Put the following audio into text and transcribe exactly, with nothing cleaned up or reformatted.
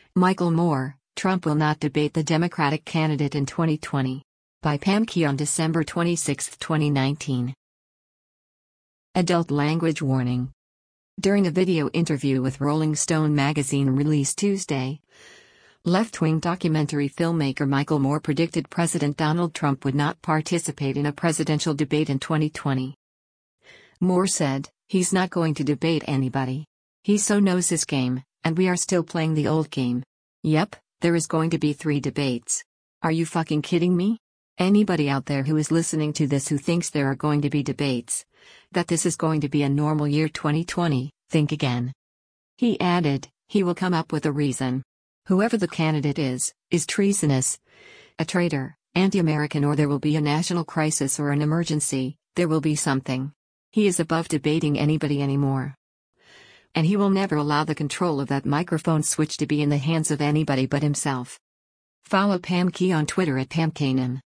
Michael Moore, Trump will not debate the Democratic candidate in twenty twenty. By Pam Key on December twenty-sixth, twenty nineteen. Adult language warning. During a video interview with Rolling Stone magazine released Tuesday, left-wing documentary filmmaker Michael Moore predicted President Donald Trump would not participate in a presidential debate in twenty twenty. Moore said, "He's not going to debate anybody. He so knows his game, and we are still playing the old game. Yep, there is going to be three debates. Are you fucking kidding me? Anybody out there who is listening to this who thinks there are going to be debates, that this is going to be a normal year twenty twenty, think again." He added, "He will come up with a reason. Whoever the candidate is, is treasonous, a traitor, anti-American, or there will be a national crisis or an emergency, there will be something. He is above debating anybody anymore. And he will never allow the control of that microphone switch to be in the hands of anybody but himself." Follow Pam Key on Twitter at Pam Kanan.